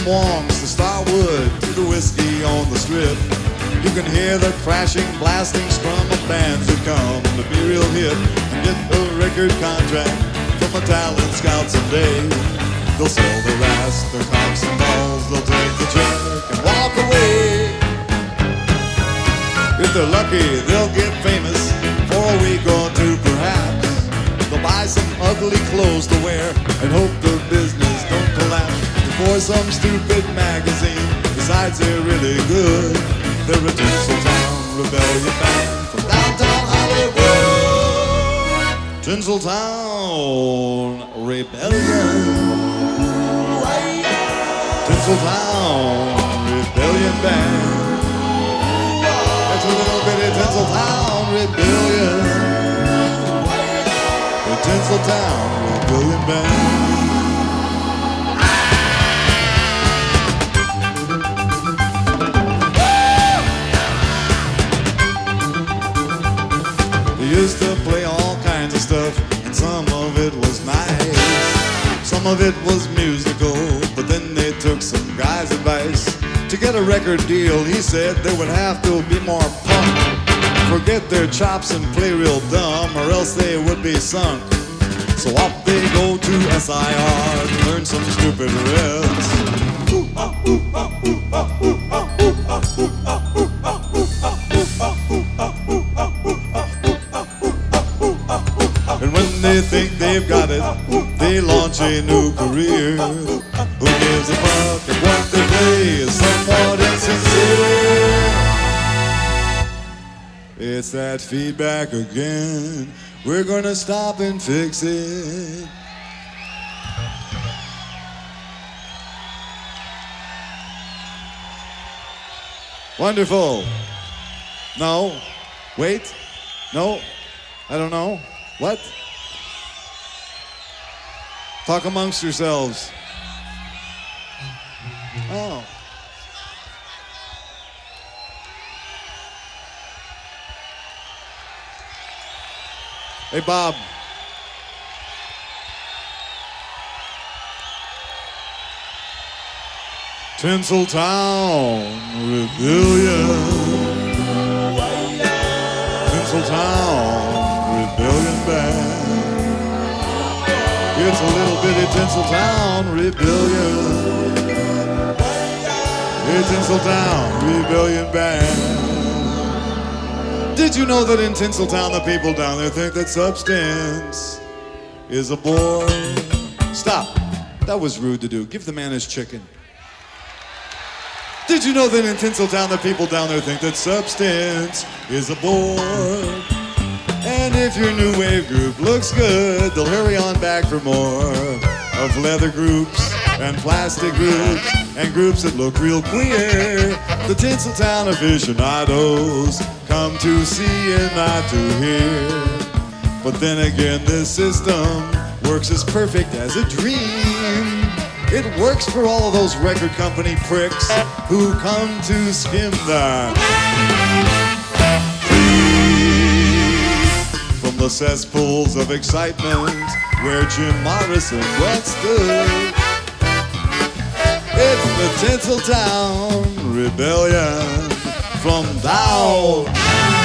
Wong's to Starwood to the whiskey on the strip. You can hear the crashing, blasting strum of bands who come to be real hip and get a record contract from a talent scout someday. They'll sell their ass, their cocks and balls, they'll take the check and walk away. If they're lucky, they'll get famous for a week or two perhaps. They'll buy some ugly clothes to wear and hope the business don't collapse before some stupid magazine decides they're really good. They're a Tinseltown rebellion band from downtown Hollywood. Tinseltown rebellion. Tinseltown rebellion band. That's a little bitty Tinseltown rebellion. The Tinseltown rebellion band. They used to play all kinds of stuff, and some of it was nice. Some of it was musical, but then they took some guy's advice. To get a record deal, he said they would have to be more punk, forget their chops and play real dumb, or else they would be sunk. So off they go to SIR to learn some stupid riffs. And when they think they've got it, they launch a new career. Who gives a fuck if what they play is somewhat insincere? It's that feedback again. We're gonna stop and fix it. Wonderful. No. Wait. No. I don't know. What? Talk amongst yourselves. Oh. Hey, Bob. Tinseltown rebellion. Tinseltown rebellion band. It's a little bitty Tinseltown rebellion. It's Tinseltown rebellion band. Did you know that in Tinseltown the people down there think that substance is a bore? Stop. That was rude to do. Give the man his chicken. Did you know that in Tinseltown the people down there think that substance is a bore? And if your new wave group looks good, they'll hurry on back for more of leather groups and plastic groups and groups that look real queer. The Tinseltown aficionados come to see and not to hear. But then again, this system works as perfect as a dream. It works for all of those record company pricks who come to skim the from the cesspools of excitement where Jim Morrison once stood. It's the Tinseltown rebellion from down